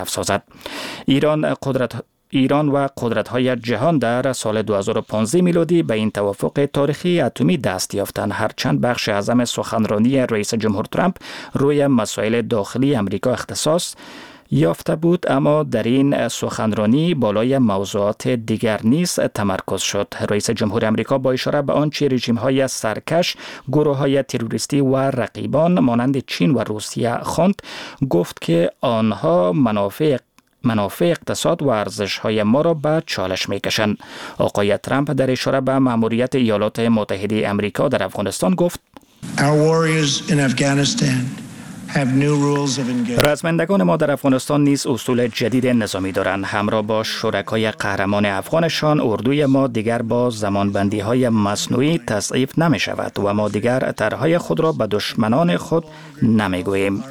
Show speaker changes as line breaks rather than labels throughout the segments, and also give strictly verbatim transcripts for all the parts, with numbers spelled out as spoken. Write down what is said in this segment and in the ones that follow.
افزاید. ایران قدرت ایران و قدرت‌های جهان در سال دو هزار و پانزده میلادی به این توافق تاریخی اتمی دست یافتند، هرچند بخش اعظم سخنرانی رئیس جمهور ترامپ روی مسائل داخلی امریکا اختصاص یافته بود، اما در این سخنرانی بالای موضوعات دیگر نیز تمرکز شد. رئیس جمهور امریکا با اشاره به آنچه رژیم‌های سرکش، گروه‌های تروریستی و رقیبان مانند چین و روسیه خواند، گفت که آنها منافع منافع اقتصاد و ارزش‌های ما را به چالش می‌کشند. آقای ترامپ در اشاره به مأموریت ایالات متحده آمریکا در افغانستان گفت: رزمندگان ما در افغانستان نیز اصول جدید نظامی دارند. همراه با شرکای قهرمان افغانشان، اردوی ما دیگر با زمانبندی‌های مصنوعی تضعیف نمی شود و ما دیگر طرح‌های خود را به دشمنان خود نمی‌گوییم.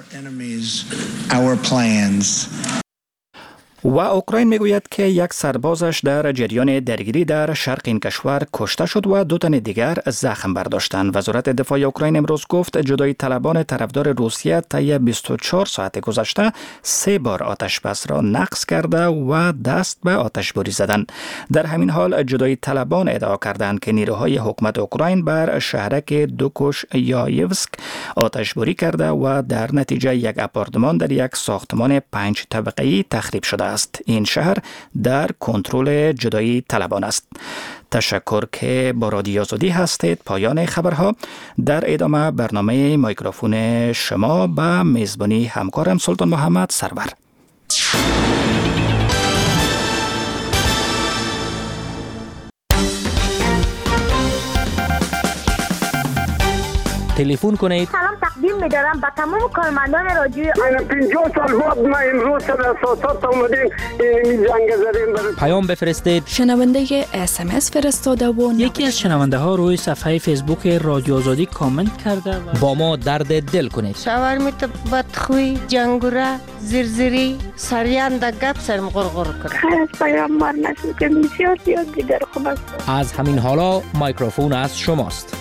و اوکراین میگوید که یک سربازش در جریان درگیری در شرق این کشور کشته شد و دو تن دیگر زخم برداشتند. وزارت دفاع اوکراین امروز گفت جدای طلبان طرفدار روسیه طی بیست و چهار ساعت گذشته سه بار آتش بس را نقض کرده و دست به آتشباری زدند. در همین حال جدای طلبان ادعا کردند که نیروهای حکومت اوکراین بر شهرک دوکوش یایوسک آتشباری کرده و در نتیجه یک آپارتمان در یک ساختمان پنج طبقه‌ای تخریب شده است. این شهر در کنترل جدایی طلبان است. تشکر که با رادیو آزادی هستید. پایان خبرها. در ادامه برنامه میکروفون شما به میزبانی همکارم سلطان محمد سرور.
تلفن کنید.
سلام تقدیم می‌دارم به تمام کارمندان رادیو.
پنجاه سال بعد ما امروز سر اساسات اومدیم این جنگ زدیم.
پیام بفرستید.
شنونده اس ام اس فرستاده و
یکی از شنونده ها روی صفحه فیسبوک رادیو آزادی کامنت کرده و
با ما درد دل کنید.
شاورمیت بدخوی، جنگوره، زرزری، سریان در گپ سرم غرغر کرد.
خیلی از پیام مار نشد که بسیار زیاد دیگر خوب است.
از همین حالا میکروفون از شماست.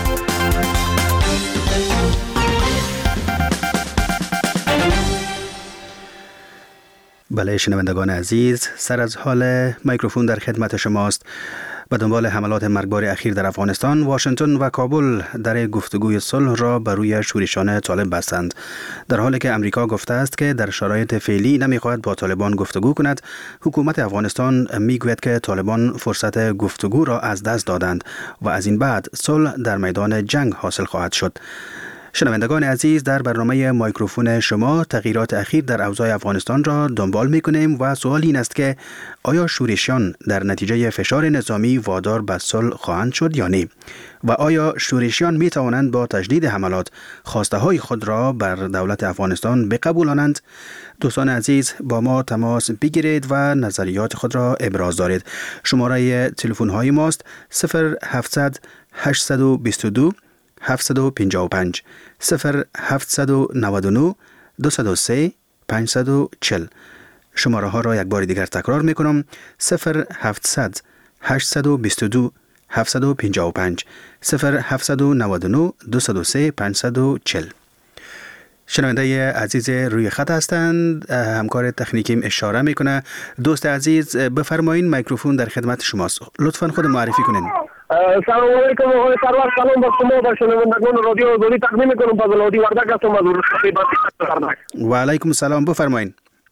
بله شنوندگان عزیز، سر از حال میکروفون در خدمت شماست. به دنبال حملات مرگبار اخیر در افغانستان، واشنگتن و کابل در گفتگوی صلح را بر روی شورشان طالب بستند، در حالی که امریکا گفته است که در شرایط فعلی نمیخواهد با طالبان گفتگو کند. حکومت افغانستان میگوید که طالبان فرصت گفتگو را از دست دادند و از این بعد صلح در میدان جنگ حاصل خواهد شد. شنوندگان عزیز، در برنامه میکروفون شما تغییرات اخیر در اوضاع افغانستان را دنبال می‌کنیم و سوال این است که آیا شورشیان در نتیجه فشار نظامی وادار به صلح خواهند شد یا نه؟ و آیا شورشیان می توانند با تجدید حملات خواسته های خود را بر دولت افغانستان بقبولانند؟ دوستان عزیز، با ما تماس بگیرید و نظریات خود را ابراز دارید. شماره تلفن های ماست صفر هفتصد هشتصد و بیست و دو هفتصد و پنجاه و پنج، صفر هفتصد و نود و نه دویست و سه پانصد و چهل. شماره ها را یک بار دیگر تکرار می کنم: صفر هفتصد هشتصد و بیست و دو هفتصد و پنجاه و پنج، صفر هفتصد و نود و نه دویست و سه پانصد و چهل. شنونده عزیز روی خط هستند، همکار تکنیکیم اشاره میکنه. دوست عزیز بفرمایین، میکروفون در خدمت شماست. لطفاً خود معرفی کنین.
سلام علیکم آقای سرور، سلام بر شما و شنوندگان رادیو آزادی تقدیم میکنم. فضل هادی وردک هستم از ولسوالی وردک.
و علیکم السلام، بفرمایین.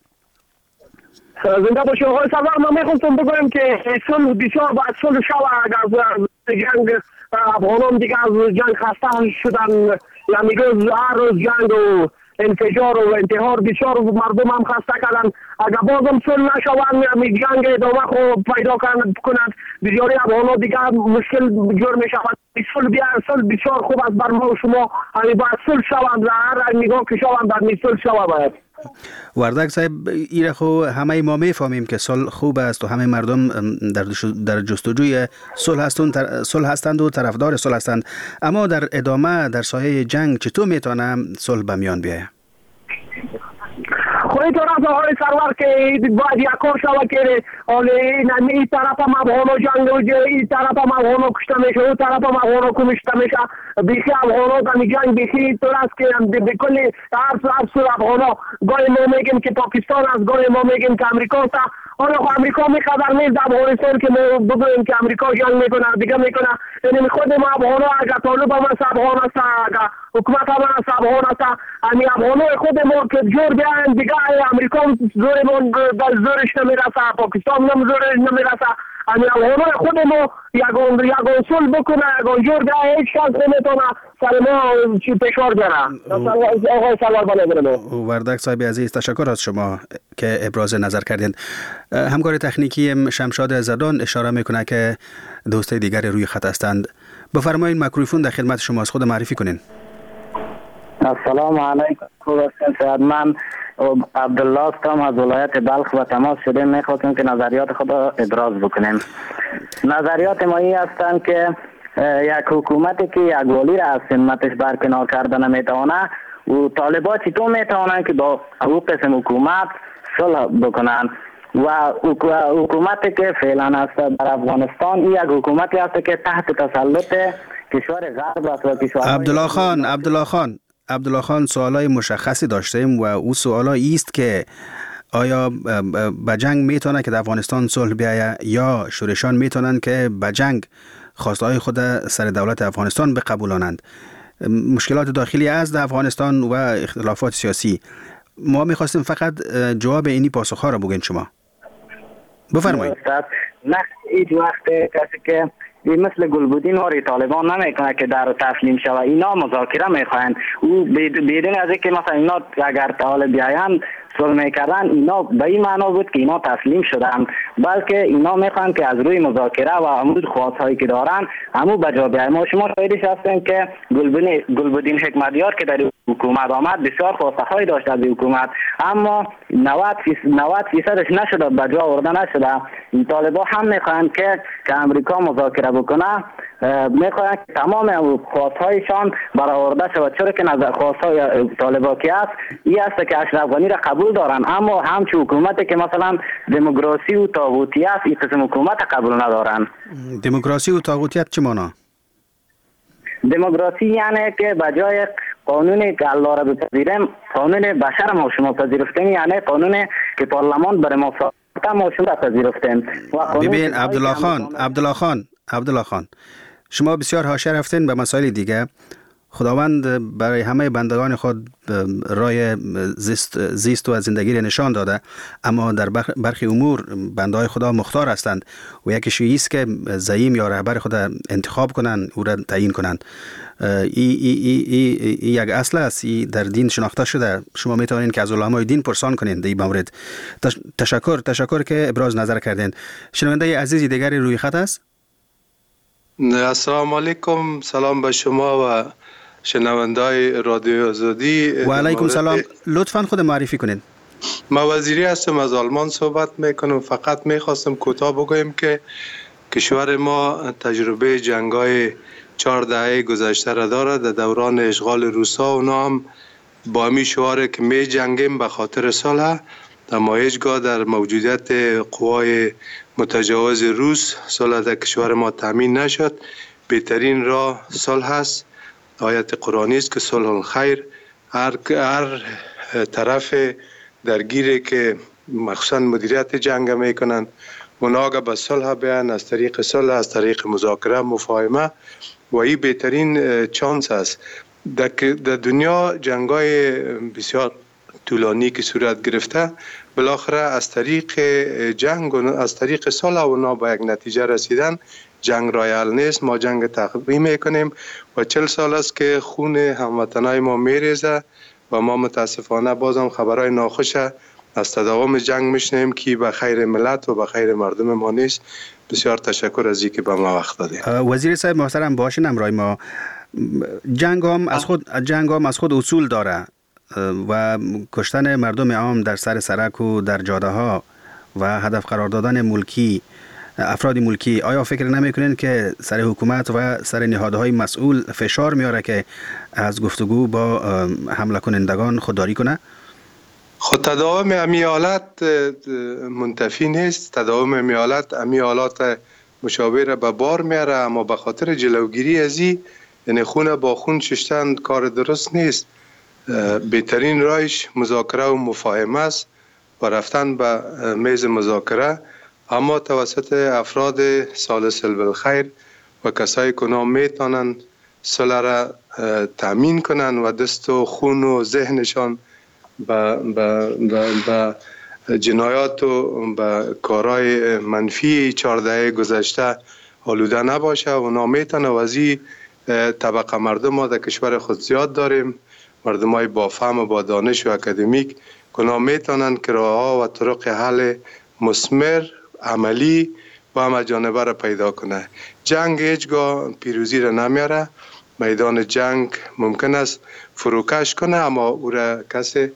زنده باشید آقای سرور. من میخواستم بگویم که صلح بسیار باید صلح شود. از جنگ افغانان دیگه از جنگ خسته شدن، یعنی روز هر روز جنگ و انفجار و انتحار بسیار مردم هم خسته کردن. اگر بازم صلح نشود جنگ ادامه خو پیدا کند، بسیاری افغانان دیگه مشکل جور می شود. صلح بیا صلح بسیار خوب است بر ما و شما، یعنی باید صلح شود، هر نگاه که شود در صلح شود. باید
وردک صاحب، ایره خو همه ما میفهمیم که صلح خوب است و همه مردم در در جستجوی صلح هستند صلح هستند و طرفدار صلح هستند، اما در ادامه در سایه جنگ چطور میتونه صلح به میان بیاید؟
خواهی طرف آقای سرور که باید یک کار شود که این طرف هم افغانا جنگ و این طرف هم افغانا کشته میشه اون طرف هم افغانا کشته میشه بیخی افغانا در جنگ بیخی طور است که بکل هر سو افغانا گاهی ما میگیم که پاکستان است گاهی ما میگیم که امریکا است. حالا امریکا میقدر نیست در افغانستان که ما بگوییم که امریکا جنگ میکنه دیگه میکنه. یعنی خود ما افغانا اگر طالب هم است افغان است اگر حکومت هم است افغان است امی افغانا خود ما که جور بیاین دیگه امریکا زورمون زورش نمیرسه پاکستان هم زورش نمیرسه. امی افغانا خود ما یگان یگان صلح بکنه یگان جور بیاین هیچ کس نمیتونه سر ما چی فشار بیاره. آقای سلام علیکم.
وردک صاحب عزیز تشکر از شما که ابراز نظر کردین. همکار تکنیکی شمشاد زدان اشاره میکنه که دوستای دیگر روی خط هستند. بفرمایید میکروفون در خدمت شماست. خود معرفی کنین.
السلام علیکم. من عبدالله هستم از ولایت بلخ و تماس شده میخواستم که نظریات خود را ابراز بکنیم. نظریات ما این هستند که یک حکومتی که یک والی را از سمتش برکنار کردن نمیتونه و طالبان چطور میتونن که با او قسم حکومت صلح بکنن و حکومتی که فعلا است در افغانستان این یک حکومتی است که تحت تسلط کشور غرب است و کشور
عبدالله خان عبدالله خان عبدالله خان سوالای مشخصی داشتیم و او سوالا است که آیا به جنگ میتونه که در افغانستان صلح بیاید یا شورشان میتونن که به جنگ خواستهای خود سر دولت افغانستان بقبولانند. مشکلات داخلی از در افغانستان و اختلافات سیاسی. ما میخواستیم فقط جواب اینی پاسخ ها را بگین شما. بفرمایید.
نه هیچ وقت کسی که مثل گلبودین و طالبان نمیکنه که در تسلیم شود. اینا مذاکره میخواین. او بدون از اینکه مثلا اینا اگر طالب بیاین صلح میکردن اینا به این معنا بود که اینا تسلیم شدن، بلکه اینا میخوان که از روی مذاکره و عمود خواستهایی که دارن همو بجا بیاین. ما شما شاهدش هستیم که گلبودین گلبودین حکمتیار که در حکومت آمد بسیار خواستهایی داشت از حکومت اما نود فیصدش نشده بجا آورده نشده. این طالبان هم میخوان که که امریکا مذاکره بکنه، میخوان که تمام خواستهایشان برآورده شود، چرا که نظر خواستهای طالبان که است این است که اشرف غنی را قبول دارن اما همچون حکومتی که مثلا دموکراسی و طاغوتی است این قسم حکومت قبول ندارن.
دموکراسی و طاغوتیت چه معنا؟
دموکراسی یعنی که بجای قانونی که الله را بپذیریم قانون بشر ما شما پذیرفتیم، یعنی قانونی که پارلمان برای ما ما شما پذیرفتیم.
ببین عبدالله خان عبدالله خان عبدالله خان شما بسیار حاشیه رفتین به مسائل دیگه. خداوند برای همه بندگان خود رای زیست, زیست و زندگی را نشان داده، اما در برخی امور بنده‌های خدا مختار هستند و یکیش است که زعیم یا رهبر خود انتخاب کنند او را تعیین کنند. ای, ای, ای, ای, ای یک اصل است، ای در دین شناخته شده. شما میتونین که از علمای دین پرسان کنین در این مورد. تشکر تشکر که ابراز نظر کردین. شنونده عزیزی دیگری روی خط است.
السلام علیکم. سلام به شما و شنوندای رادیو آزادی.
و علیکم سلام. لطفاً خود معرفی کنین.
ما وزیری هستم، از آلمان صحبت میکنم. فقط میخواستم کوتاه بگویم که کشور ما تجربه جنگای چهار دهه گذشته را دارد. در دوران اشغال روسا اونا هم با همی شعار که می جنگیم به خاطر صلح، اما هیچگاه در موجودیت قوای متجاوز روس صلح در کشور ما تامین نشد. بهترین راه صلح است. آیت قرآنی است که صلح الخیر. هر هر طرف درگیری که مخصوصا مدیریت جنگ میکنند اونا به صلح بیان، از طریق صلح، از طریق مذاکره، مفاهمه، و این بهترین چانس است. در دنیا جنگای بسیار طولانی که صورت گرفته بالاخره از طریق جنگ و از طریق صلح اونا با یک نتیجه رسیدن. جنگ رای حل نیست. ما جنگ تقویی میکنیم و چل سال است که خون هموطنای ما میریزه و ما متاسفانه بازم خبرهای ناخوش از تداوم جنگ میشنیم که به خیر ملت و به خیر مردم ما نیست. بسیار تشکر از اینکه به ما وقت دادید.
وزیر صاحب محترم باشین همراه ما. جنگ هم از خود جنگ هم از خود اصول داره و کشتن مردم عام در سر سرک و در جاده ها و هدف قرار دادن ملکی افراد ملکی، آیا فکر نمیکنین که سر حکومت و سر نهادهای مسئول فشار میاره که از گفتگو با حمله کنندگان خودداری کنه؟
خود تداوم امی حالت منتفی نیست. تداوم امی حالت امی حالات مشابه به بار میاره، اما به خاطر جلوگیری از این، یعنی خون با خون ششتن کار درست نیست. بهترین راهش مذاکره و مفاهمه است و رفتن به میز مذاکره، اما توسط افراد سالس بالخیر و کسایی که اونا میتونن صلح را تامین کنن و دست و خون و ذهنشان به به جنایات و به کارهای منفی چهارده گذشته آلوده نباشه. و اونا میتونه و از این طبقه مردم ما در کشور خود زیاد داریم، مردم های با فهم و با دانش و اکادمیک که اونا میتونن که راه ها و طرق حل مثمر عملی و همه جانبه را پیدا کنه. جنگ هیچگاه پیروزی را نمیاره. میدان جنگ ممکن است فروکش کنه، اما او را کسی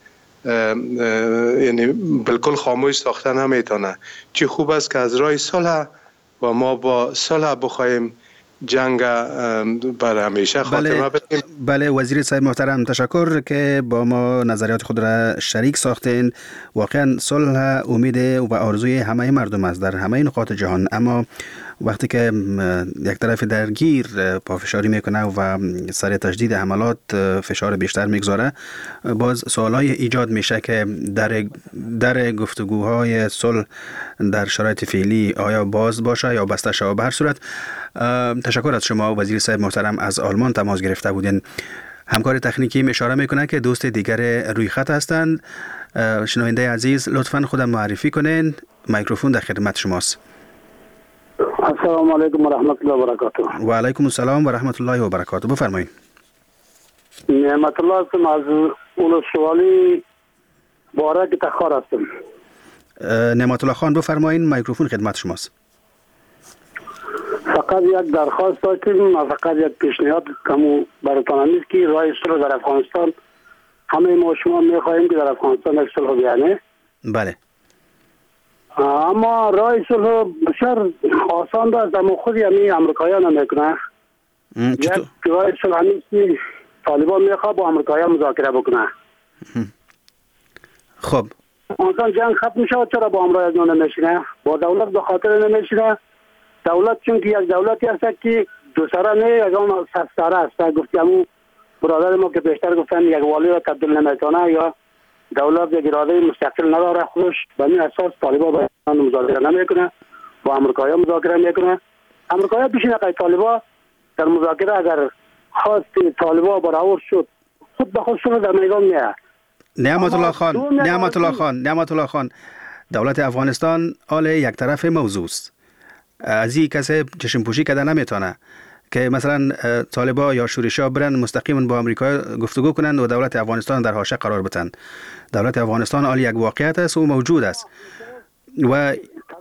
یعنی بالکل خاموش ساخته نمیتونه. چی خوب است که از راه صلح و ما با صلح بخوایم جنگ بر همیشه خاتمه بدیم.
بله وزیر صاحب محترم، تشکر که با ما نظریات خود را شریک ساختین. واقعا صلح امید و آرزوی همه مردم است در همه نقاط جهان، اما وقتی که یک طرف درگیر پافشاری میکنه و سر تجدید حملات فشار بیشتر میگذاره، باز سوالای ایجاد میشه که در در گفتگوهای صلح در شرایط فعلی آیا باز باشه یا بسته شود. به هر صورت تشکر از شما وزیر صاحب محترم. از آلمان تماس گرفته بودین. همکار تکنیکی اشاره میکنه که دوست دیگر روی خط هستند. شنونده عزیز لطفاً خودم معرفی کنین. میکروفون در خدمت شماست.
السلام علیکم و رحمت الله و برکاته.
و علیکم السلام و رحمت الله و برکاته. بفرمایید.
نعمت الله هستم از ولسوالی بارک تخار هستم.
نعمت الله خان بفرمایید، میکروفون خدمت شماست.
فقط یک درخواست داشتیم و فقط یک پیشنهاد کمو براتون است که راه صلح در افغانستان همه ما شما میخواهیم که در افغانستان یک صلح بیانه.
بله.
اما راه صلح بسیار آسان است، اما خود یعنی امریکایان نمیکنه.
چطور؟
یک راه صلح نیست که طالبان میخواد با امریکایان مذاکره بکنه.
خب
افغانستان جنگ ختم شد، چرا با امریکا نمیشینه؟ با دولت به خاطر نمیشینه. دولت چون که یک دولتی هست که دو سره نه، یک اون صد سره است. گفتم برادر ما که بیشتر گفتن یک والی را تبدیل نمیتونه یا دولت یک اراده مستقل نداره خودش، به این اساس طالبان با مذاکره نمیکنه، با امریکایی مذاکره میکنه. امریکایی بشینه که طالبان در مذاکره اگر خواست طالبان برآورد شد خود به خودشون در میدان میاد.
نعمت الله خان نعمت الله خان نعمت الله خان دولت افغانستان آل یک طرف موضوع است. از این کسی چشم پوشی کرده نمیتونه که مثلا طالبان یا شورشا برن مستقیما با امریکا گفتگو کنند و دولت افغانستان در حاشیه قرار بدن. دولت افغانستان آل یک واقعیت است و موجود است و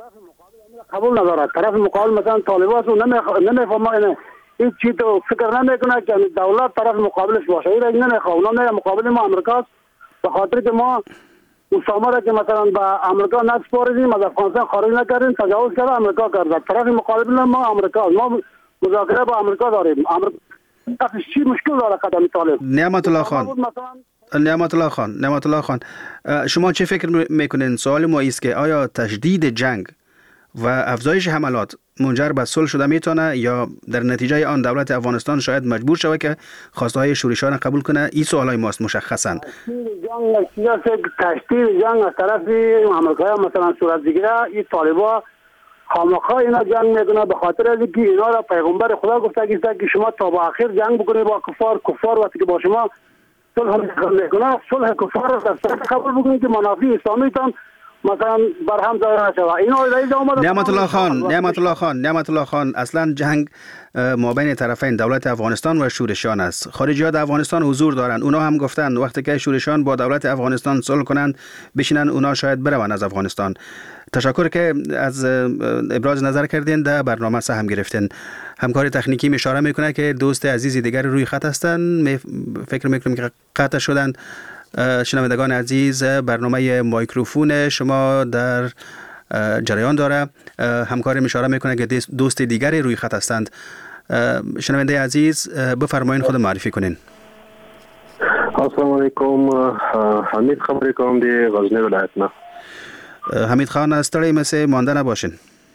قبول نداره. طرف مقابل مثلا طالبان نمیفهمه، این چی تو فکر نمیکنه که دولت طرف مقابلش باشه. این نمیخواد. اونا نه مقابل ما امریکاست، به خاطر که ما اسامه را که مثلا با امریکا نسپاریدیم، از افغانستان خارج نکردیم، تجاوز کرده امریکا کرده. طرف مقابل ما امریکا، ما مذاکره با امریکا داریم. امریکا چی مشکل داره قدم طالب؟
نعمت الله خان نعمت الله خان نعمت الله خان شما چه فکر میکنین؟ سوال ما است که آیا تشدید جنگ و افزایش حملات منجر به صلح شده میتونه یا در نتیجه آن دولت افغانستان شاید مجبور شود که خواسته های شورشیان قبول کنه؟ این سوالای ماست مشخصا.
جنگ تشدید جنگ از طرف امریکا مثلا صورت بگیره، این طالبان خامخا اینا جنگ میکنه به خاطر از اینکه اینا را پیغمبر خدا گفته که شما تا به آخر جنگ بکنید با کفار. کفار وقتی که با شما صلح میکنه، صلح کفار را در صورت قبول بکنید که منافع اسلامی تان مثلا برهم ظاهر نشود. اینا رئیس اومد.
نعمت الله خان نعمت الله خان نعمت الله خان اصلا جنگ مابین طرفین دولت افغانستان و شورشیان است. خارجی‌ها در افغانستان حضور دارند. اونا هم گفتن وقتی که شورشیان با دولت افغانستان صلح کنند بشینن، اونا شاید بروند از افغانستان. تشکر که از ابراز نظر کردین، در برنامه سهم گرفتین. همکار تکنیکی اشاره میکنه که دوست عزیزی دیگر روی خط هستند. فکر میکنم که قطع شدند. شنوندگان عزیز، برنامه میکروفون شما در جریان داره. همکارم اشاره میکنه که دوست دیگری روی خط هستند. شنونده عزیز بفرمایید خود معرفی کنین.
السلام علیکم. حمید خبرې کوم دی غزنی ولایت نه.
حمید خان ستړی مسه مانده نباشین.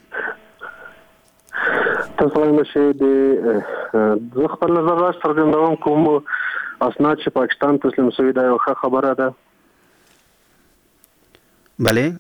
تاسو نشئ د زه خپل نظر راځ څرګندوم کوم اسناد چې پاکستان تسلیم شوی دا یو ښه خبره ده.
بله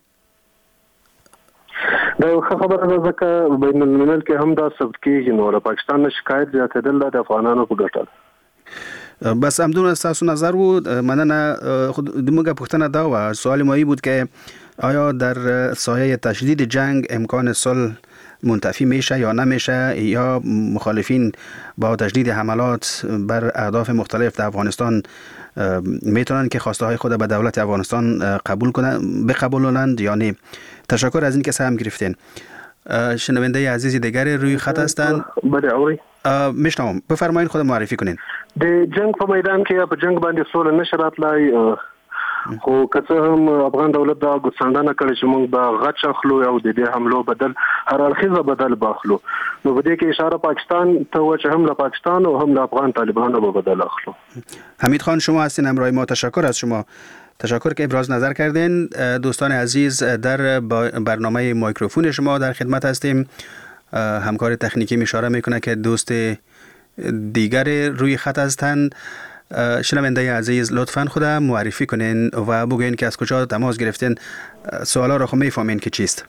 دا یو ښه خبره ده ځکه بین الملل کې هم دا ثبت کیږي نو د پاکستان نه شکایت زیاتېدل د افغانانو په ګټه ده.
بس همدون تاسو نظر بود. مننه. خود دموگه پختنه دا و سوال مایی بود که آیا در سایه تشدید جنگ امکان صلح منتفی میشه یا نمیشه یا مخالفین با تشدید حملات بر اهداف مختلف در افغانستان میتونن که خواسته های خود به دولت افغانستان قبول کنند بقبولونند یا نه. تشکر از این که سهم گرفتین. شنونده عزیزی دیگری روی خط هستند.
بله اوری
میشنوم. بفرمایید خود معرفی کنین.
د جنگ په میدان کې په جنگ باندې سوله نشه راتلای خو که څه هم افغان دولت دا ګوساندانه کړي چې موږ به غچ اخلو او د دې حملو بدل هر اړخیزه بدل باخلو. نو په دې کې اشاره پاکستان ته و چې هم له پاکستان او هم له افغان طالبانو به بدل اخلو.
حمید خان شما هستین همراه ما. تشکر از شما. تشکر که ابراز نظر کردین. دوستان عزیز در برنامه میکروفون شما در خدمت هستیم. همکار تکنیکی اشاره میکنه که دوست دیگر روی خط هستند. شنونده عزیز لطفاً خود معرفی کنین و بگوین که از کجا تماس گرفتین. سوالا را خود میفهمین که چیست.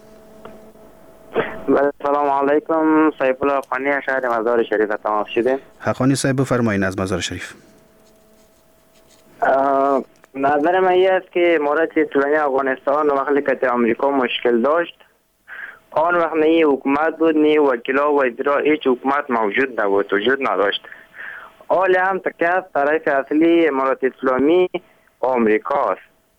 سلام علیکم. سیف الله حقانی شهر مزار شریف تماس شدیم.
حقانی صاحب بفرمایین از مزار شریف.
نظر من این است که مورد اسلامی افغانستان وقتی که امریکا مشکل داشت آن وقت نه حکومت بود نه وکیلا و اجرا هیچ حکومت موجود نبود وجود نداشت. حال هم تکه طرف اصلی امارات اسلامی آمریکاست.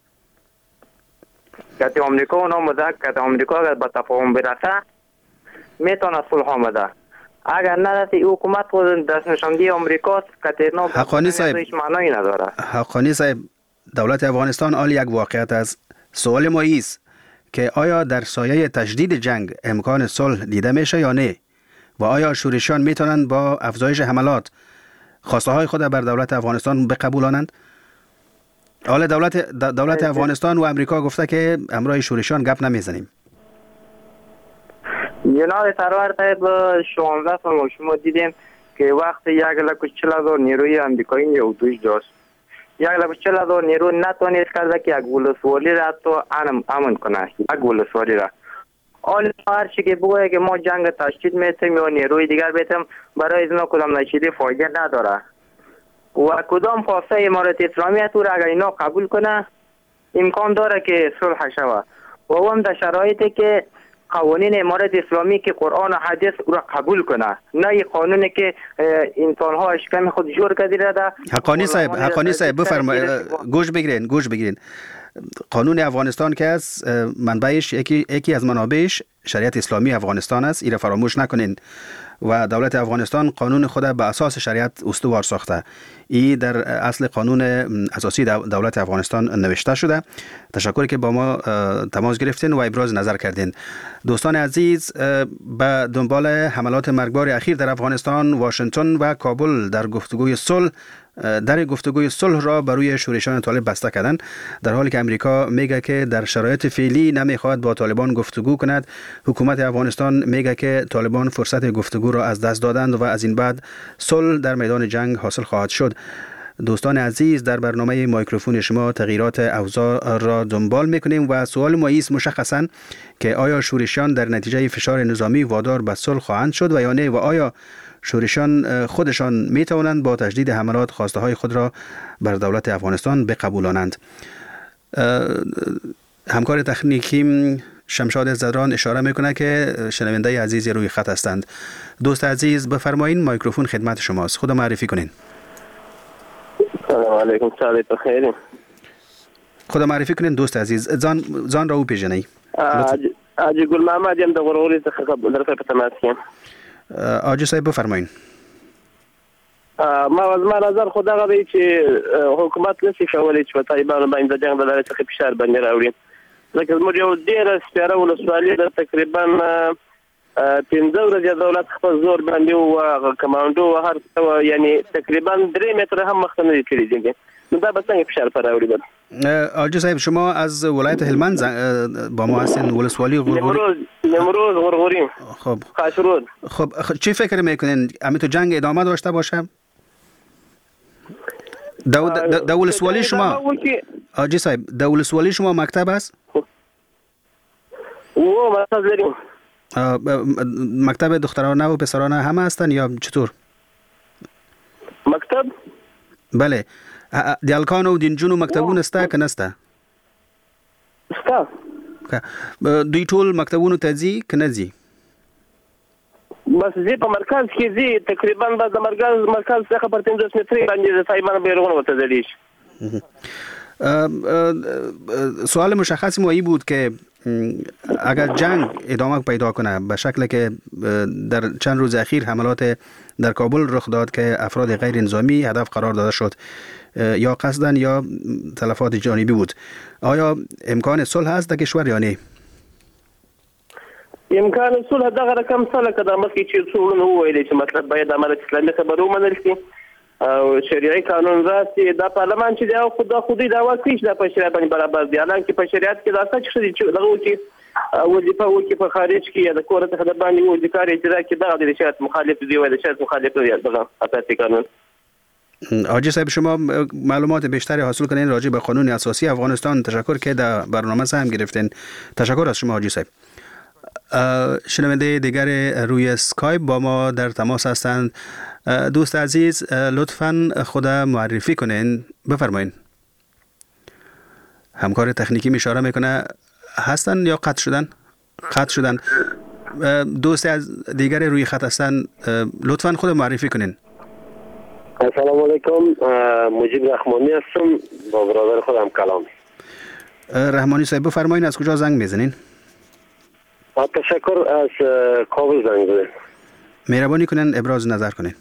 که آمریکا اونا مزد که آمریکا اگر به تفاهم برسه میتونه صلح آمده. اگر نداستی حکومت خود دست نشاندی آمریکاست که تیرنا
حقانی صاحب
هیچ معنایی نداره.
حقانی صاحب دولت افغانستان آل یک واقعیت است. سوال ما ایست که آیا در سایه تشدید جنگ امکان صلح دیده میشه یا نه و آیا شورشیان میتونن با افزایش حملات خواسته های خود بر دولت افغانستان بقبولانند؟ حالا دولت دولت افغانستان و امریکا گفته که همراه شورشیان گپ نمیزنیم.
جناب سرور صاحب شانزده سال شما دیدیم که وقت یک لک و چل هزار نیروی امریکایی اینجا حدود داشت. یک لک و چل هزار نیرو نتوانست کرده که یک ولسوالی را تو امن کنه. یک ولسوالی را حال هر چی که بگویه که ما جنگ تشدید میتیم یا نیروی دیگر بیتیم برای اینا کدام نشیده فایده نداره و کدام خواسته امارات اسلامی تو را اگر اینا قبول کنه امکان داره که صلح شود و هم در شرایطی که قوانین امارات اسلامی که قرآن و حدیث را قبول کنه نه این قانونی که انسان ها اشکم خود جور کردیده ده.
حقانی صاحب حقانی صاحب بفرمایید گوش بگیرین گوش بگیرین. قانون افغانستان که از منبعش یکی یکی از منابعش شریعت اسلامی افغانستان است. ایره فراموش نکنین و دولت افغانستان قانون خود به اساس شریعت استوار ساخته. ای در اصل قانون اساسی دولت افغانستان نوشته شده. تشکر که با ما تماس گرفتین و ابراز نظر کردین. دوستان عزیز به دنبال حملات مرگبار اخیر در افغانستان واشنگتن و کابل در گفتگوی صلح در گفتگوی صلح را بروی شورشیان طالب بسته کردند در حالی که امریکا میگه که در شرایط فعلی نمیخواد با طالبان گفتگو کند. حکومت افغانستان میگه که طالبان فرصت گفتگو را از دست دادند و از این بعد صلح در میدان جنگ حاصل خواهد شد. دوستان عزیز در برنامه میکروفون شما تغییرات اوضاع را دنبال میکنیم و سوال ما است مشخصا که آیا شورشیان در نتیجه فشار نظامی وادار به صلح خواهند شد و یا نه و آیا شورشیان خودشان می توانند با تجدید حملات خواسته های خود را بر دولت افغانستان بقبولانند. همکار تکنیکی شمشاد زدران اشاره میکنه که شنونده عزیزی روی خط هستند. دوست عزیز بفرمایین میکروفون خدمت شماست. خود معرفی کنین.
سلام علیکم. سلامت بخیر.
خود معرفی کنین دوست عزیز. زان زان را او پیژنی.
آجی گل محمد یم د غرغوري څخه درته په تماس یم.
آجی صاحب بفرمایین.
ما از ما نظر خود هغه دی چې حکومت نشي کولی چې په طالبانو باندې د جنگ د لارې څخه فشار باندې راوړي. ځکه زموږ یو ډېره سپېره ولسوالي ده تقریبا پنځه ورځې دولت خپل زور باندې او کمانډو هر څه یعنی تقریبا درې متره هم مخته نه کړی دي. در بسنگ فشار پراوری بود.
آجی صاحب شما از ولایت هلمند با ما هستین، ولسوالی غرغوری.
نمروز نمروز غرغوری.
خب
خاشرود.
خب چی فکر میکنین امی تو جنگ ادامه داشته باشه؟ در ولسوالی شما آجی صاحب در ولسوالی شما مکتب است؟
او مکتب داریم.
مکتب دخترانه و پسرانه همه هستن یا چطور؟
مکتب؟
بله. دیالکان و دینجون و مکتبون استه که نسته؟
استه.
دوی ټول مکتبونو ته ځي که نه ځي؟
بس زی په مرکز کې زی تقریبا د مرکز مرکز څخه پر پنځوس مترې باندې د سایمان بیرغونه وته ځلیش.
سوال مشخصی ما این بود که اگر جنگ ادامه پیدا کنه به شکل که در چند روز اخیر حملات در کابل رخ داد که افراد غیر نظامی هدف قرار داده شد یا قصدن یا تلفات جانبی بود، آیا امکان صلح هست در کشور یا نه؟
امکان صلح دغه رقم سره کده مخکې چې څوړنه وویل چې مطلب باید د امارت اسلامي خبرو ومنل شي او شریعي قانون راسي د پارلمان چې دا خود خودي دا واکې چې د شریعت باندې برابر دی، حالانکه په شریعت کې دا څه چې دغه چې وظیفه وکي په خارج کې یا د کور څخه د باندې وو ذکر اجرا کې دغه د شریعت مخالف دی ولا شریعت مخالف دی دغه اساسي قانون.
حاجی صاحب شما معلومات بیشتری حاصل کنین راجع به قانون اساسی افغانستان. تشکر که در برنامه هم گرفتین. تشکر از شما حاجی صاحب. شنونده دیگر روی اسکایپ با ما در تماس هستند. دوست عزیز لطفاً خود معرفی کنین. بفرمایین. همکار تکنیکی اشاره میکنه هستن یا قطع شدن؟ قطع شدن. دوست از دیگر روی خط هستن، لطفاً خود معرفی کنین.
السلام علیکم، مجیب رحمانی هستم، با برادر خودم کلام.
رحمانی صاحب بفرمایین از کجا زنگ میزنین؟
تشکر، از کابل زنگ زدم.
مهربانی کنین ابراز نظر کنین.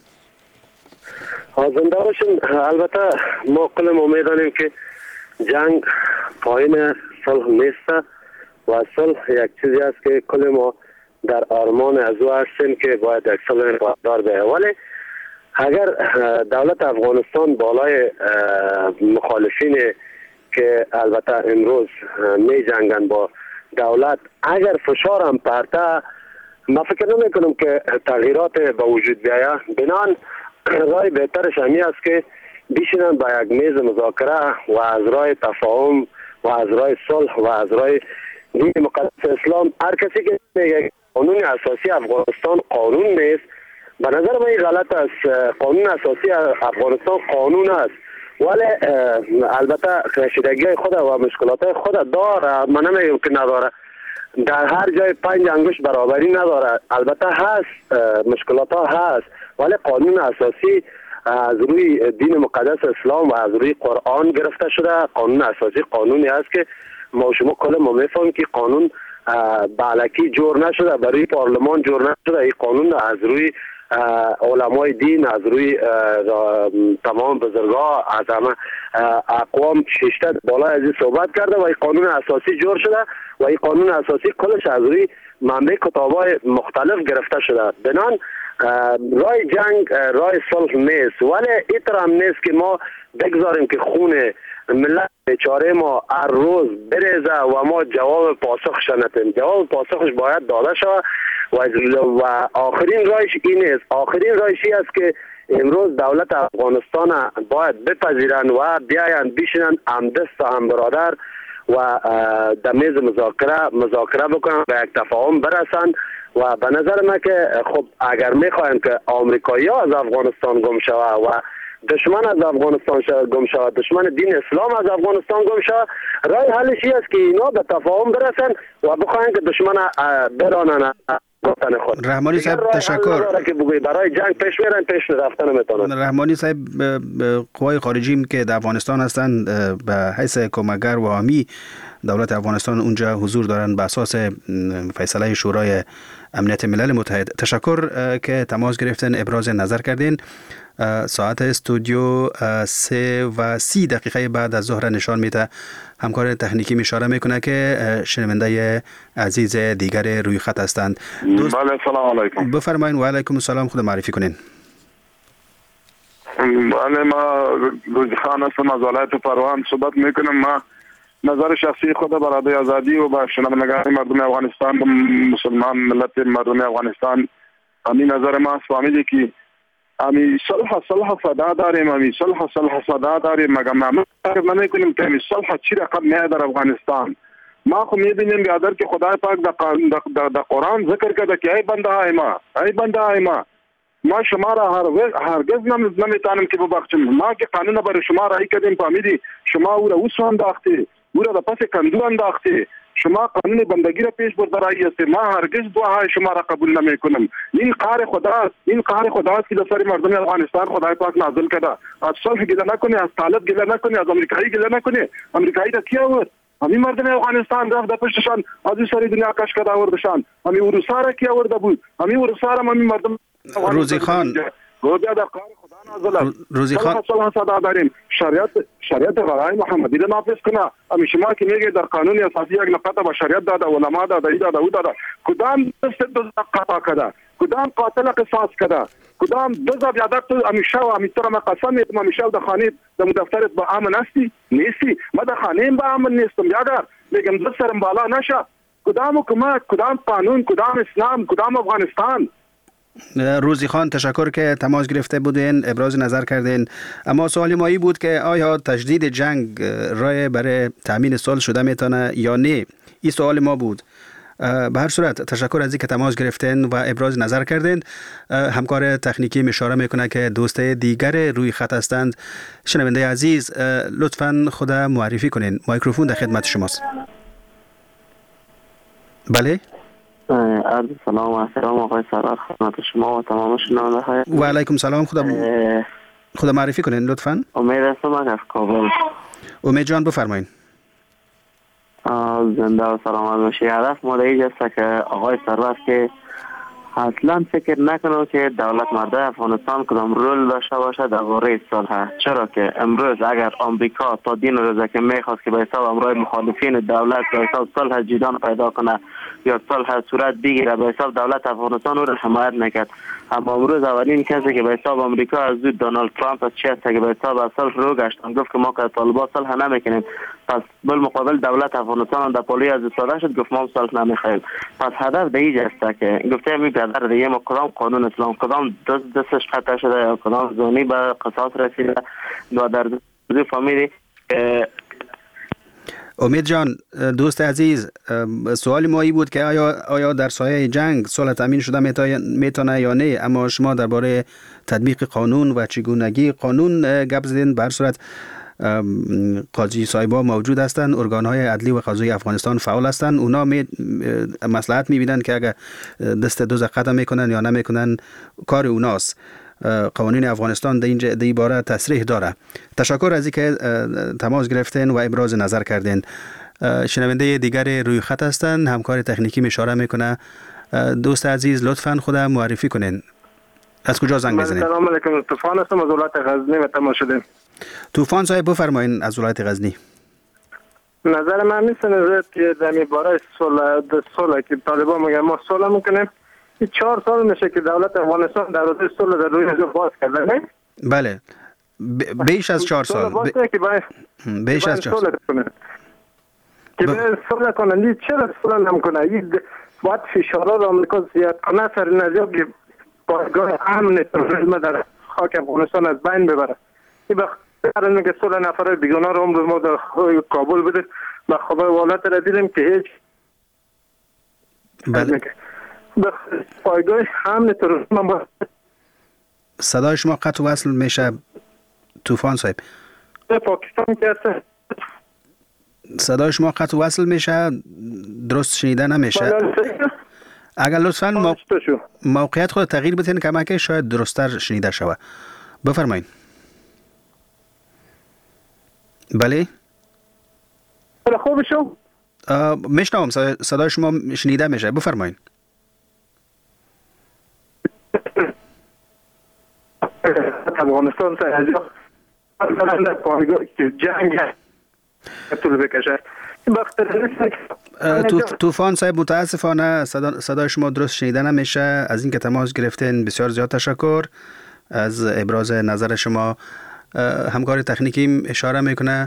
زنده باشین. البته ما کلم امید داریم که جنگ پایین صلح نیست و صلح یک چیزی است که کل ما در آرمان از او هستیم که باید یک صلح پایدار به. ولی اگر دولت افغانستان بالای مخالفین که البته امروز می جنگن با دولت اگر فشار هم پرته، ما فکر نمی کنم که تغییرات به وجود بیاید. بنان رای بهترش همی است که بیشینن با یک میز مذاکره و از رای تفاهم و از رای صلح و از رای دین مقدس اسلام. هر کسی که میگه قانون اساسی افغانستان قانون نیست، به نظر من غلط است. قانون اساسی افغانستان قانون است، ولی البته کشیدگی خود و مشکلات خود داره. من نمیگم که نداره. در هر جای پنج انگشت برابری نداره. البته هست، مشکلات ها هست، ولی قانون اساسی از روی دین مقدس اسلام و از روی قرآن گرفته شده. قانون اساسی قانونی است که ما شما کل ما میفهمیم که قانون بالکی جور نشده، برای پارلمان جور نشده. این قانون از روی علمای دین، از روی تمام بزرگا، از همه اقوام ششتت بالا از این صحبت کرده و این قانون اساسی جور شده و این قانون اساسی کلش از روی منبع کتابای مختلف گرفته شده. بنان رای جنگ رای صلح نیست، ولی ایتر هم نیست که ما بگذاریم که خون ملت بیچاره ما هر روز بریزه و ما جواب پاسخش ندیم. جواب پاسخش باید داده شود و آخرین رایش این است. آخرین رایش است که امروز دولت افغانستان باید بپذیرند و بیایند بیشینند همدست و هم برادر و در میز مذاکره مذاکره بکنند و یک تفاهم برسند. و به نظر من که خب اگر میخواین که آمریکایی ها از افغانستان گم شود و دشمن از افغانستان گم شود، دشمن دین اسلام از افغانستان گم شود، رای حلش است که اینا به تفاهم برسن و بخواین که دشمن برانن گفتن خود.
رحمانی صاحب تشکر.
که برای جنگ پیش میرن پیش رفتن نمیتونن.
رحمانی صاحب قوای خارجی که در افغانستان هستند به حیث کمکگر و حامی دولت افغانستان اونجا حضور دارند به اساس فیصله شورای امنیت ملل متحد. تشکر که تماس گرفتن، ابراز نظر کردین. ساعت استودیو سه و سی دقیقه بعد از ظهر نشان میده. همکار تکنیکی اشاره میکنه که شنونده عزیز دیگر روی خط هستند.
بله سلام علیکم.
بفرمایید. و علیکم السلام. خود معرفی کنین.
بله، ما روزی خان هستم از ولایت پروان صحبت میکنم. ما نظر شخصی خود برای آزادی و با شنوندگان مردم افغانستان و مسلمان ملت مردم افغانستان همین نظر ما است. فهمیدی که امی صلح صلح صدا داریم، امی صلح صلح صدا داریم، مگر ما نمیکنیم که امی صلح چی رقم نه در افغانستان. ما خو میبینیم بیادر که خدای پاک در قرآن ذکر کرده که ای بنده های ما، ای بنده های ما، ما شما را هرگز نمیتونیم که ببخشیم. ما که قانون برای شما رای کردیم، فهمیدی شما او را اوسو انداختی، او را در پس کندو انداختی، شما قانون بندگی را پیش برده رایی هستی. ما هرگز دعاهای شما را قبول نمیکنیم. این قهر خداست، این قهر خداست که در سر مردم افغانستان خدای پاک نازل کرده. از صلح گله نکنی، از طالب گله نکنی، از امریکایی گله نکنی. امریکایی را کی آورد؟ همین مردم افغانستان رفت در پشتشان از این سری دنیا کش کرده آوردشان. همین اروسا را کی آورده بود؟ همین اروسا را همین مردم
روزی خان روزی خان
صلح صدا داریم. شریعت شریعت غرای محمدی را نافذ کنه. امی شما که میگه در قانون اساسی یک نقطه با شریعت داده، علما داده، ای داده، او داده، کدام دست دو قطع کرده، کدام قاتل قصاص کرده، کدام دو زب یادت تو امی شو امی تو را ما قسم میتونم امی شو در خانه در مدفترت با امن هستی؟ نیستی. ما در خانه با امن نیستم. یادر میگم دو سرم بالا نشه. کدام حکومت، کدام قانون، کدام اسلام، کدام افغانستان؟
روزی خان تشکر که تماس گرفته بودین، ابراز نظر کردین. اما سوال ما ای بود که آیا تجدید جنگ راه برای تامین صلح شده میتونه یا نه؟ این سوال ما بود. به هر صورت تشکر از اینکه تماس گرفتین و ابراز نظر کردین. همکار تکنیکی اشاره میکنه که دوست دیگر روی خط هستند. شنونده عزیز لطفاً خود معرفی کنین. میکروفون در خدمت شماست. بله.
عرض سلام و احترام آقای سرور خدمت شما و تمام شنونده های.
و علیکم سلام. خدا خدا معرفی کنین لطفاً.
امید هستم از کابل.
امید جان بفرمایید.
زنده و سلامت باشی. هدف ما دیگه است که آقای سرور که اصلا فکر نکنه که دولت مرده افغانستان کدام رول داشته باشه درباره صلح. چرا که امروز اگر آمریکا تا دین روزه که میخواست که به حساب امروز مخالفین دولت به حساب صلح جیدان پیدا کنه یا صلح صورت بگیره، به حساب دولت افغانستان رو حمایت نکرد. اما امروز اولین کسی که به حساب آمریکا از دو دونالد ترامپ از چیست که به حساب از صلح رو گشتن، گفت که ما که طالبان صلح نمیکنیم، پس بالمقابل دولت افغانستان در پالی از استفاده شد، گفت ما صلح نمیخوایم. پس هدف دیگه است که گفته می در دیگه ما کدام قانون اسلام، کدام دست دستش قطع شده یا کدام زونی به قصاص رسیده و در دو فامیلی.
امید جان دوست عزیز، سوال ما ای بود که آیا آیا در سایه جنگ صلح تامین شده میتونه یا نه؟ اما شما درباره تطبیق قانون و چگونگی قانون گپ زدین. به هر صورت قاضی صاحبا موجود هستند، ارگان‌های عدلی و قضایی افغانستان فعال هستند. اونا می مصلحت می‌بینن که اگر دست دوز قطع میکنن یا نمیکنن کار اوناست. قوانین افغانستان در این دی باره تصریح داره. تشکر از اینکه تماس گرفتین و ابراز نظر کردین. شنونده دیگر روی خط هستند، همکار تکنیکی اشاره میکنه. دوست عزیز لطفاً خود معرفی کنین. از کجا زنگ بزنید؟
سلام علیکم. طوفان هستم از ولایت غزنی و تماس شدیم.
طوفان صاحب بفرمایید از ولایت غزنی.
نظر من میسه نظر که در میباره صلح صلح که طالبان میگن ما صلح میکنیم. این چهار سال میشه که دولت افغانستان در روز صلح در روی جو باز کرده نه؟
بله. بیش از چهار سال.
ب... که باید
بیش از چهار سال.
که باید صلح کنن. چرا صلح نمیکنه؟ این باید فشارها را آمریکا زیاد کنه سر نظر که پایگاه امن تروریسم در خاک افغانستان از بین ببره. این وقت قرار که صلح نفرای بیگناه رو ما در کابل بده و خبر والات را دیدیم که هیچ
بله.
پایگاه امن تروریسم با
صدای شما قطع وصل میشه طوفان صاحب.
پاکستان که هست
صدای شما قطع وصل میشه، درست شنیده نمیشه. اگر لطفاً مو... موقعیت خود تغییر بدین که شاید درست‌تر شنیده شود. بفرمایید. بله.
خوب شو.
میشنوم، صدای شما شنیده میشه. بفرمایید.
افغانستان سر اصلا پایگاه جنگ طول بکشه.
طوفان صاحب متاسفانه صدا صدای شما درست شنیده نمیشه. از اینکه تماس گرفتین بسیار زیاد تشکر. از ابراز نظر شما. همکار تکنیکی اشاره میکنه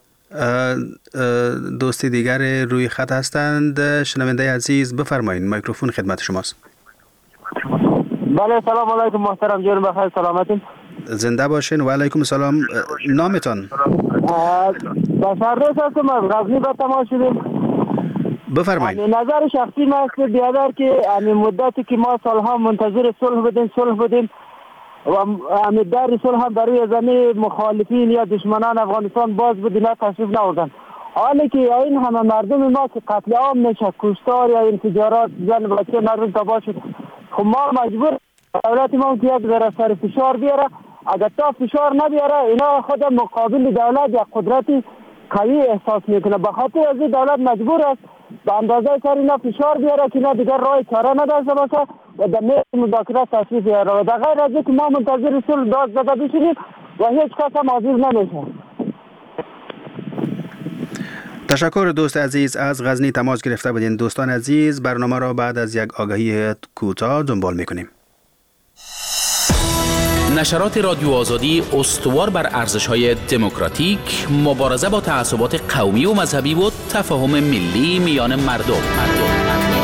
دوستی دیگر روی خط هستند. شنونده عزیز بفرمایید، میکروفون خدمت شماست.
بله سلام علیکم محترم جان، بخیر سلامتین؟
زنده باشین. و علیکم السلام. نامتان؟
بشردوست هستم، از غزنی به تماس شدیم.
بفرمایید.
نظر شخصی ما است بیادر که همین مدتی که ما سالها منتظر صلح بودیم صلح بودیم و امیدوار صلح هم برای زمین مخالفین یا دشمنان افغانستان باز بود، اینا تشریف نآوردن. حالی که این همه مردم ما که قتل عام میشه، کشتار یا انفجارات زن بچه مردم تباه شد، خب ما مجبور دولت ما که یک ذره سر فشار بیاره. اگر تا فشار نبیاره اینا خود مقابل دولت یا قدرتی قوی احساس میکنه، به خاطر از این دولت مجبور است به اندازه سر اینا فشار بیاره که اینا دیگر راه چاره نداشته باشه و در میز مذاکره تشریف بیاره. و در غیر از اینکه ما منتظر صلح داد زده بشینیم و هیچ کس هم حاضر نمیشه.
تشکر دوست عزیز، از غزنی تماس گرفته بودین. دوستان عزیز، برنامه را بعد از یک آگهی کوتاه دنبال میکنیم.
نشرات رادیو آزادی استوار بر ارزش‌های دموکراتیک، مبارزه با تعصبات قومی و مذهبی و تفاهم ملی میان مردم. مردم.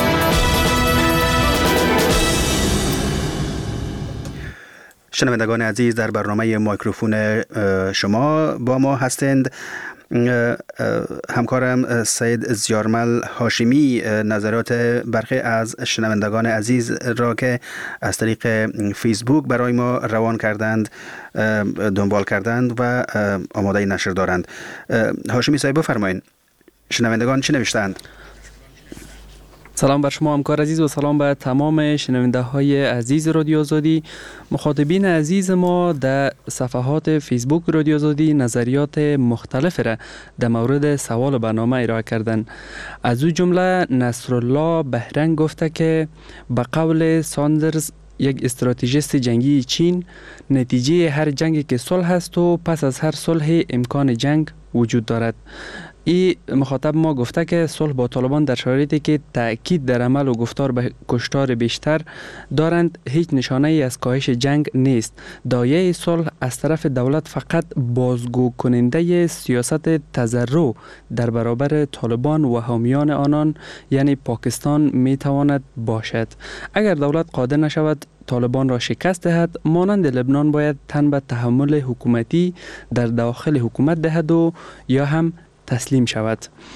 شنوندگان عزیز، در برنامه میکروفون شما با ما هستند همکارم سید زیارمل هاشمی نظرات برخی از شنوندگان عزیز را که از طریق فیسبوک برای ما روان کردند دنبال کردند و آماده نشر دارند. هاشمی صاحب بفرمایید، شنوندگان چی نوشتند؟
سلام بر شما همکار عزیز و سلام به تمام شنونده های عزیز رادیو آزادی. مخاطبین عزیز ما در صفحات فیسبوک رادیو آزادی نظریات مختلف را در مورد سوال برنامه ارائه کردن. از او جمله نصرالله بهرنگ گفته که به قول ساندرز یک استراتژیست جنگی چین، نتیجه هر جنگی که صلح است و پس از هر صلح امکان جنگ وجود دارد. این مخاطب ما گفته که صلح با طالبان در شرایطی که تأکید در عمل و گفتار به کشتار بیشتر دارند هیچ نشانه ای از کاهش جنگ نیست. دایه صلح از طرف دولت فقط بازگو کننده سیاست تضرع در برابر طالبان و حامیان آنان یعنی پاکستان می تواند باشد. اگر دولت قادر نشود طالبان را شکست دهد، مانند لبنان باید تن به تحمل حکومتی در داخل حکومت دهد و یا هم تسلیم شود.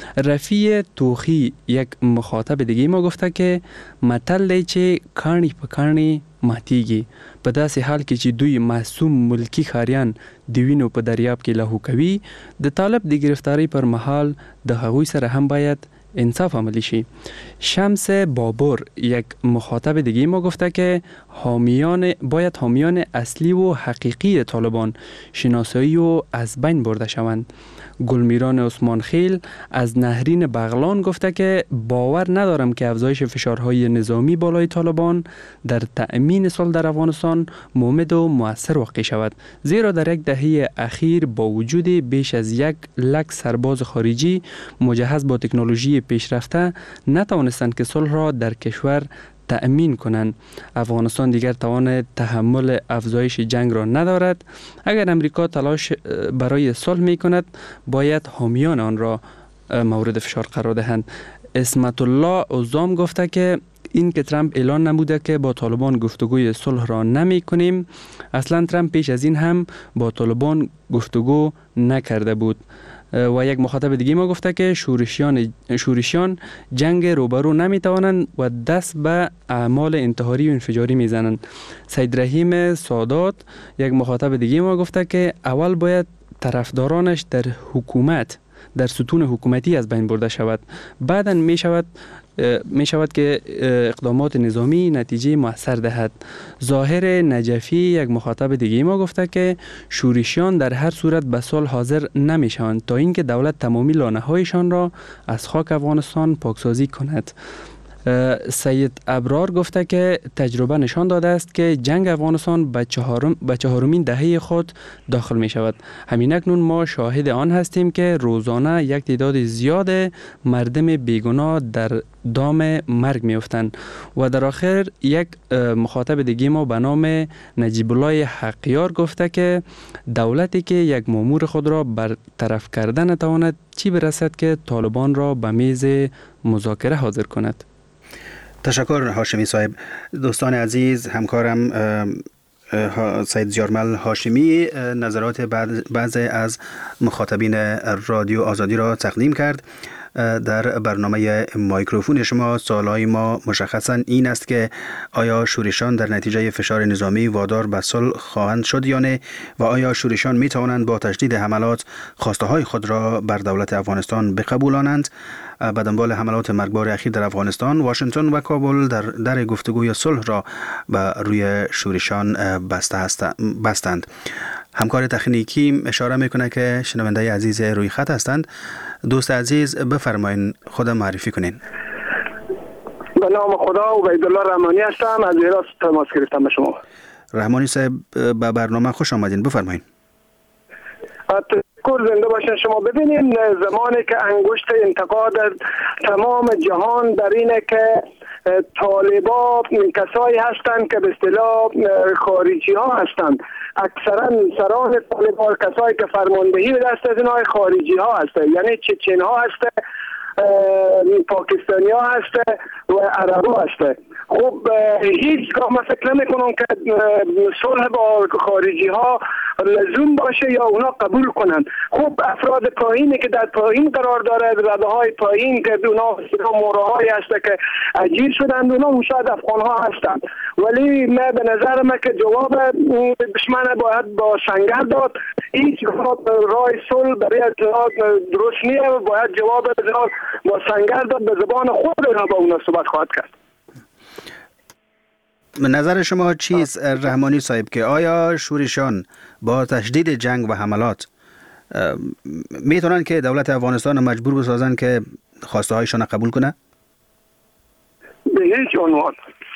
رفیع توخی یک مخاطب دیگه ما گفته که متل چه کانی په کانی ماتیږي، په داسې حال کې چې دوی معصوم ملکی خاریان د وینو په دریاب کې لهو کوي، د طالب د گرفتاری پر مهال د هغوی سره هم باید انصاف عملی شي. شمس بابور یک مخاطب دیگه ما گفته که حامیان باید حامیان اصلی و حقیقی طالبان شناسایی و از بین برده شوند. گلمیران عثمان خیل از نهرین بغلان گفته که باور ندارم که افزایش فشارهای نظامی بالای طالبان در تأمین صلح در افغانستان مومد و مؤثر واقع شود، زیرا در یک دهه اخیر با وجود بیش از یک لک سرباز خارجی مجهز با تکنولوژی پیشرفته نتوانستند که صلح را در کشور تأمین کنند. افغانستان دیگر توان تحمل افزایش جنگ را ندارد. اگر امریکا تلاش برای صلح می کند باید حامیان آن را مورد فشار قرار دهند. اسمت الله عزام گفته که این که ترامپ اعلان نموده که با طالبان گفتگوی صلح را نمی کنیم، اصلا ترامپ پیش از این هم با طالبان گفتگو نکرده بود. و یک مخاطب دیگه ما گفته که شورشیان شورشیان جنگ روبرو نمیتوانند و دست به اعمال انتحاری و انفجاری میزنند. سید رحیم سادات یک مخاطب دیگه ما گفته که اول باید طرفدارانش در حکومت در ستون حکومتی از بین برده شود، بعداً می شود می شود که اقدامات نظامی نتیجه مؤثر دهد. ظاهر نجفی یک مخاطب دیگه ما گفته که شورشیان در هر صورت به صلح حاضر نمی شوند تا اینکه دولت تمامی لانه هایشان را از خاک افغانستان پاکسازی کند. سید ابرار گفته که تجربه نشان داده است که جنگ افغانستان به چهارم به چهارمین دهه خود داخل می شود. همین اکنون ما شاهد آن هستیم که روزانه یک تعداد زیاد مردم بیگناه در دام مرگ می افتند و در آخر یک مخاطب دیگه ما به نام نجیب الله حقیار گفته که دولتی که یک مامور خود را برطرف کرده نتواند چی برسد که طالبان را به میز مذاکره حاضر کند.
تشکر هاشمی صاحب. دوستان عزیز، همکارم سید زیارمل هاشمی نظرات بعضی از مخاطبین رادیو آزادی را تقدیم کرد. در برنامه مایکروفون شما سوالای ما مشخصا این است که آیا شورشان در نتیجه فشار نظامی وادار به صلح خواهند شد یا نه و آیا شورشان می توانند با تجدید حملات خواسته های خود را بر دولت افغانستان بقبولانند؟ به دنبال حملات مرگبار اخیر در افغانستان، واشنگتن و کابل در در گفتگوی صلح را به روی شورشان بسته بستند. همکار تکنیکی اشاره میکنه که شنونده عزیز روی خط هستند. دوست عزیز بفرمایید، خود معرفی کنین.
به نام خدا، عبیدالله رحمانی هستم، از ایران تماس گرفتم به شما.
رحمانی صاحب به برنامه خوش آمدین، بفرمایید.
تشکر، زنده باشین. شما ببینید زمانی که انگشت انتقاد تمام جهان در اینه که طالبا کسایی هستند که به اصطلاح خارجی ها هستند، اکثرا سران طالبان کسایی که فرماندهی به دست از اینهای خارجی ها هستند، یعنی چچن ها هستند، پاکستانی ها هسته و عرب ها هسته. خب هیچ گاه من فکر نمی کنم که صلح با خارجی ها لزوم باشه یا اونا قبول کنن. خب افراد پایینی که در پایین قرار داره، رده های پایین که اونا موره های هسته که اجیر شدند، اونا شاید افغان ها هستند، ولی من به نظر من که جواب دشمن باید با سنگر داد. هیچ راه صلح برای اطلاعات درست نیه، باید جواب با سنگر داد، به زبان خود اونا با اونا صحبت خواهد کرد.
نظر شما چیست رحمانی صاحب که آیا شورشان با تشدید جنگ و حملات میتونن که دولت افغانستان مجبور بسازن که خواسته هایشان قبول کنه؟
به هیچ عنوان.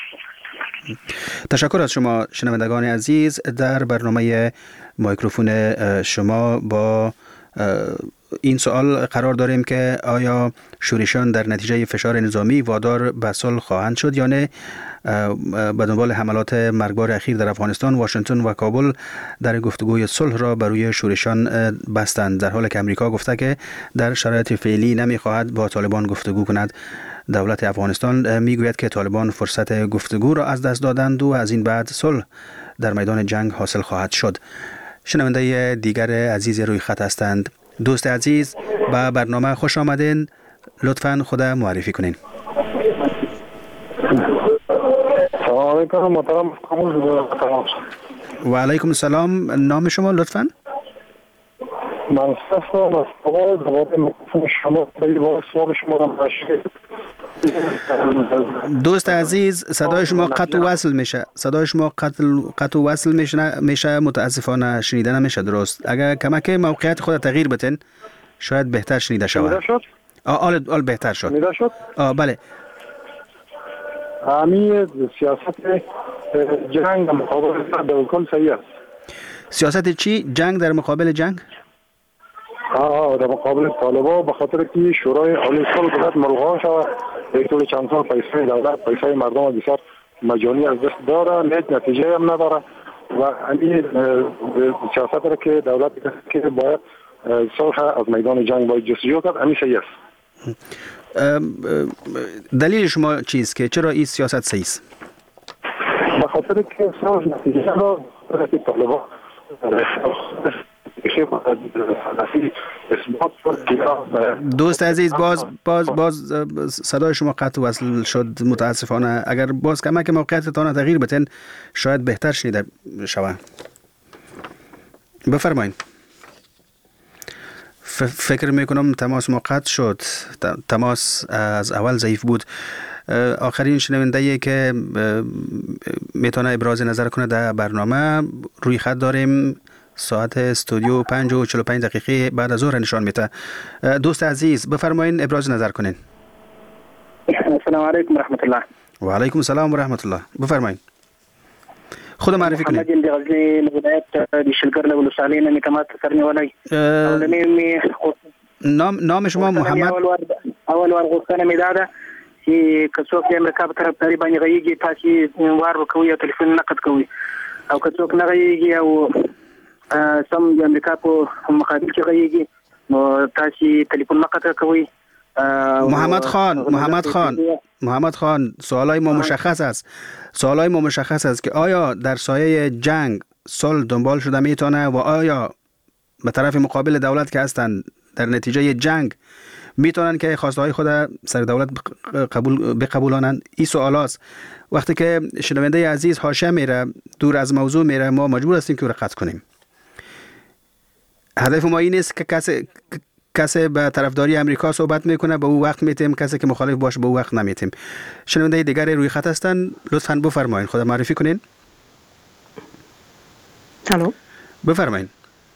تشکر از شما شنوندگان عزیز. در برنامه مایکروفون شما با این سوال قرار داریم که آیا شورشان در نتیجه فشار نظامی وادار به صلح خواهند شد یا نه؟ به دنبال حملات مرگبار اخیر در افغانستان، واشنگتن و کابل در گفتگوی صلح را بر روی شورشان بستند، در حالی که امریکا گفته که در شرایط فعلی نمیخواهد با طالبان گفتگو کند. دولت افغانستان میگوید که طالبان فرصت گفتگو را از دست دادند و از این بعد صلح در میدان جنگ حاصل خواهد شد. شنونده دیگر عزیز روی خط هستند. دوست عزیز به برنامه خوش آمدین. لطفاً خود معرفی کنین.
سلام علیکم محترم.
و علیکم السلام. نام شما لطفاً؟
من هستم از آواز دوباره شما به سوال شما را مشکل.
دوست عزیز صدای شما قطع و وصل میشه. صدای شما قطع قطع و وصل میشه میشه متاسفانه شنیده نمیشه درست. اگر کمک موقعیت خود تغییر بدین شاید بهتر شنیده شود.
شد؟
آل آل بهتر شد.
شنیده شد؟
آه بله.
امی سیاست جنگ در مقابل در کل صحیح است.
سیاست چی؟ جنگ در مقابل جنگ؟
آه در مقابل طالبان، به خاطر که شورای عالی صلح باید ملغا شود. یک طول چند سال پیسه دولت پیسه مردم بسیار مجانی از دست داره، هیچ نتیجه هم نداره و همین سیاست را که دولت که باید صلح از میدان جنگ باید جستجو کرد، همین صحیح است.
دلیل شما چیست که چرا این سیاست صحیح است؟
به خاطر که صلح نتیجه را برای طالبان
دوست عزیز باز باز باز صدای شما قطع وصل شد متاسفانه. اگر باز کمک موقعیتتان تغییر بدین شاید بهتر شنیده شود. بفرمایید. فکر میکنم تماس ما قطع شد. تماس از اول ضعیف بود. آخرین شنونده که میتونه ابراز نظر کنه در برنامه روی خط داریم. ساعت استودیو پنج و چهل و پنج دقیقه بعد از ظهر نشان میده. دوست عزیز بفرمایید ابراز نظر کنین.
سلام
السلام علیکم و رحمت الله.
و علیکم السلام و رحمت الله. بفرمایید. خود معرفی کنید.
محمد دی غزنی ولایت د شلګر له ولسوالۍ نه میکمات سر نیولای. اولنی می
نام نام شما محمد؟
اول ور اول ور غوښتنه می داده چې کڅوک د امریکا په طرف تقریبا غیږي تاسو وار وکوي او ټلیفون نقد کوي او کڅوک نه غیږي او سم د امریکا په مقابل کې غیږي نو تاسو ټلیفون نقد کوي.
محمد خان محمد خان محمد خان سوالای ما مشخص است. سوالای ما مشخص است که آیا در سایه جنگ صلح دنبال شده میتونه و آیا به طرف مقابل دولت که هستند در نتیجه جنگ میتونن که خواسته های خود سر دولت قبول بقبولانند؟ این سوال است. وقتی که شنونده عزیز حاشیه میره دور از موضوع میره ما مجبور هستیم که او را قطع کنیم. هدف ما این نیست که کسی کسی به طرفداری امریکا صحبت میکنه به او وقت میتیم، کسی که مخالف باشه به او وقت نمیتیم. شنونده دیگری روی خط هستن، لطفاً بفرمایید. خود معرفی کنین.
الو
بفرمایید.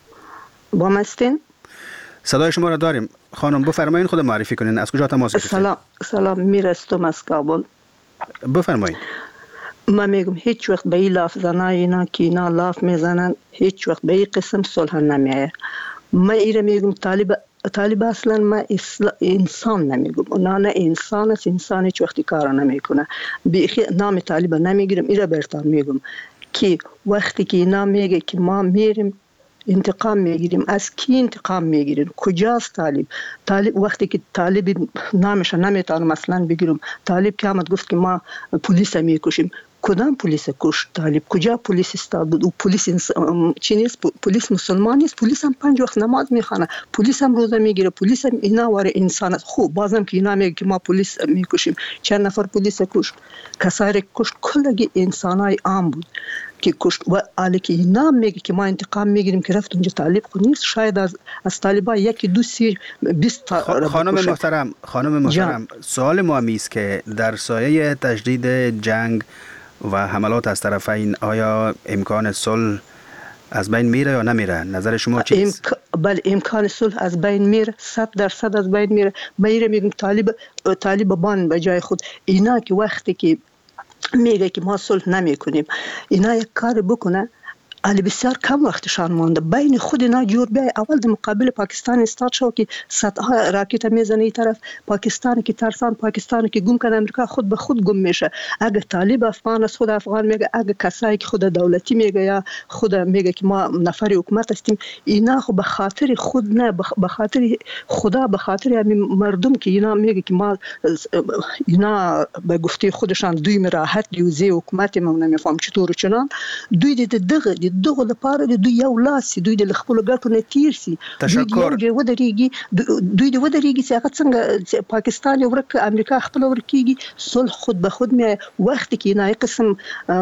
با مستین
صدای شما را داریم. خانم بفرمایید، خود معرفی کنین. از کجا تماس گرفتید؟
سلام سلام میرستم از کابل.
بفرمایید.
ما میگم هیچ وقت به این لاف زنای اینا که اینا لاف میزنن هیچ وقت به این قسم صلح نمیایه. ما ایره میگم طالب طالب اصلا ما انسان نمیگم، اونا نه انسان است، انسان هیچ وقتی کار نمیکنه. بیخی نام طالب نمیگیرم، ایره برتان میگم که وقتی که اینا میگه که ما میریم انتقام میگیریم، از کی انتقام میگیریم؟ کجاست طالب؟ طالب وقتی که طالب نامش نمیتونم مثلا بگیرم، طالب که آمد گفت که ما پلیس میکشیم، کدام پلیس کشت طالب؟ کجا پلیس است؟ او پلیس چی نیست؟ پلیس مسلمان نیست؟ پلیس هم پنج وقت نماز میخوانه، پلیس هم روزه میگیره، پلیس هم اینا واره انسان است. خوب بازم که اینا میگه که ما پلیس میکشیم، چند نفر پلیس کشت؟ کسایی کشت کلگی انسانای عام بود که کشت. و حالی که اینا میگه که ما انتقام میگیریم که رفت اونجا طالب خود نیست، شاید از از طالبا یکی دو سی بیست.
خانم محترم خانم محترم سوال ما است که در سایه تشدید جنگ و حملات از طرفین آیا امکان صلح از بین میره یا نمیره؟ نظر شما چیست؟
امک... بله امکان صلح از بین میره، صد درصد از بین میره. میره میگم طالب طالبان به جای خود اینا که وقتی که میگه که ما صلح نمیکنیم، اینا یک کار بکنه، علی بسیار کم وقتشان مونده بین خود اینا جور بیای. اول در مقابل پاکستان استارت شو که صدها راکت میزنه این طرف، پاکستان که ترسان، پاکستان که گم کنه، امریکا خود به خود گم میشه. اگه طالب افغان است خود افغان میگه، اگه کسایی که خود دولتی میگه یا خود میگه که ما نفر حکومت هستیم، اینا خود به خاطر خود نه، به خاطر خدا، به خاطر همین مردم که اینا میگه که ما اینا به گفته خودشان دوی راحت دیوزه حکومت ما نمیفهم چطور و چنان، دوی د دغه دغه لپاره دوی یو لاس دوی د خپل ګټو نه تیر سي،
تشکر.
دوی ودرېږي دوی د ودرېږي چې هغه څنګه پاکستان یو ورک امریکا خپل ورکیږي، صلح خود به خود می وقتی که نه قسم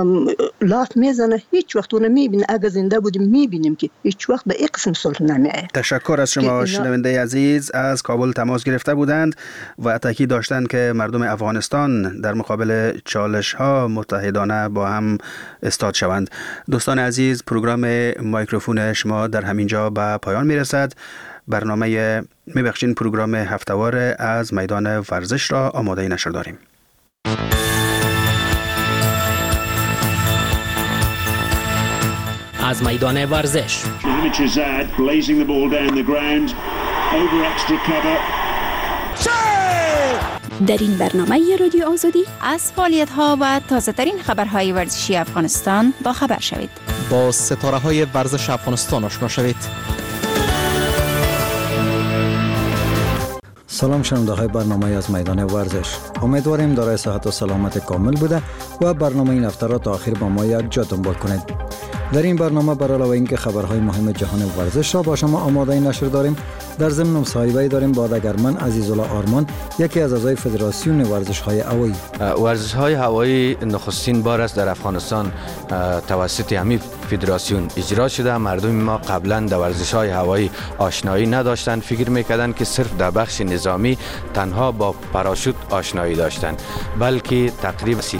لاف میزنه هیچ وقت اون میبینه. اگه زنده بودیم میبینیم که هیچ وقت به این قسم صلح نمیایه.
تشکر از شما. شنونده عزیز از کابل تماس گرفته بودند و تاکید داشتند که مردم افغانستان در مقابل چالش ها متحدانه با هم استاد شوند. دوستان عزیز، پروگرام مایکروفون شما در همینجا به پایان میرسد. برنامه میبخشین پروگرام هفتهوار از میدان ورزش را آماده نشر داریم.
از میدان ورزش
در این برنامه رادیو آزادی از فعالیت‌ها و تازه‌ترین خبرهای ورزشی افغانستان با خبر شوید.
با ستاره‌های ورزش افغانستان آشنا شوید.
سلام شنونده‌های برنامه از میدان ورزش. امیدواریم دارای صحت و سلامت کامل بوده و برنامه این هفته را تا آخر با ما یک جا دنبال کنید. در این برنامه بر علاوه اینکه خبرهای مهم جهان ورزش را با شما آماده نشر داریم، در ضمن مصاحبه‌ای داریم با دگرمن عزیزالله آرمان، یکی از اعضای فدراسیون ورزش‌های هوایی.
ورزش‌های هوایی نخستین بار است در افغانستان توسط همین فدراسیون اجرا شده. مردم ما قبلا در ورزش‌های هوایی آشنایی نداشتند، فکر می‌کردند که صرف در بخش نظامی تنها با پاراشوت آشنایی داشتند، بلکه تقریبا